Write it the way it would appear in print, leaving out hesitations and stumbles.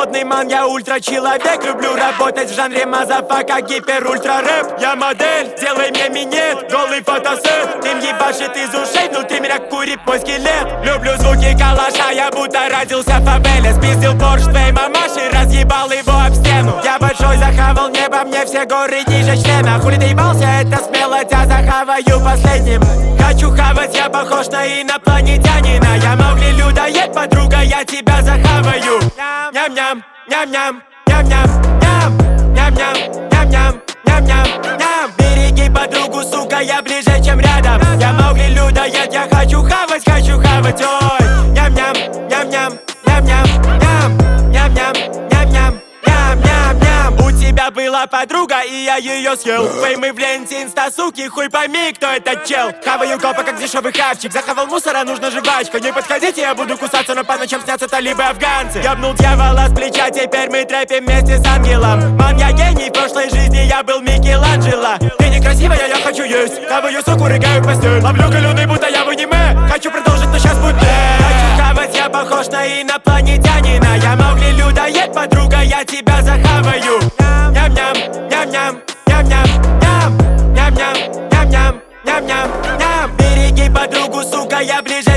модный ман, я ультра-человек. Люблю работать в жанре мазафака, гипер-ультра рэп. Я модель, делай мне минет, голый фотосет. Дым ебашит из ушей, внутри меня курит мой скелет. Люблю звуки калаша, я будто родился в фавеле. Спиздил Порш твоей мамаши, разъебал его об стену. Я большой, захавал небо, мне все горы ниже члена. Хули ты ебался, это смело, тебя захаваю последним. Хочу хавать, я похож на инопланетянина. Я Маугли людоед, подруга, я тебя захаваю. Ням-ням, ням-ням, ням-ням, ням. Ням-ням, ням-ням, ням-ням, ням. Береги подругу, сука, я ближе, чем рядом. Я Маугли людоед, я хочу хавать, ой. Ням-ням, ням-ням, ням-ням, ням. Ням-ням, ням-ням, ням-ням-ням. У тебя была подруга, и я ее съел. Феймы в ленте инста, суки, хуй пойми, кто этот чел. Хаваю копа, как дешевый хавчик. Захавал мусора, нужна жвачка. Не подходите, я буду кусаться, но по ночам снятся талибы афганцы. Ебнул дьявола с плеча, теперь мы трэпим вместе с ангелом. Ман, я гений, в прошлой жизни я был Микеланджело. Ты некрасивая, я хочу есть. Хаваю соку, рыгаю в постель. Ловлю галюны, будто я в аниме. Хочу продолжить, но сейчас будет хочу хавать, я похож на инопланетянина. Я Маугли людоед, подруга, я тебя захаваю. Ням-ням, ням-ням, ням-ням, ням. Ням-ням, ням-ням, ням-ням, ням. Береги подругу, сука, я ближе,